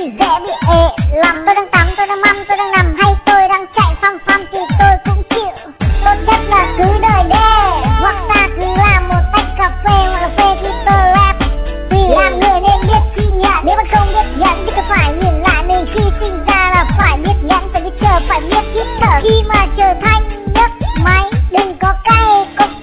dễ bị ệ lắm. Tôi đang tắm, tôi đang măm, tôi đang nằm hay tôi đang chạy phăm phăm thì tôi cũng chịu. Tốt nhất là cứ đợi đê, hoặc ta cứ làm một tách cà phê hoặc cà phê khi tôi rap. Vì làm người nên biết khi nhận, nếu mà không biết nhận thì cứ phải nhìn lại mình khi sinh ra là phải biết nhẫn, phải biết chờ, phải biết hít thở. Khi mà trở thành nhấc máy đừng có cay, có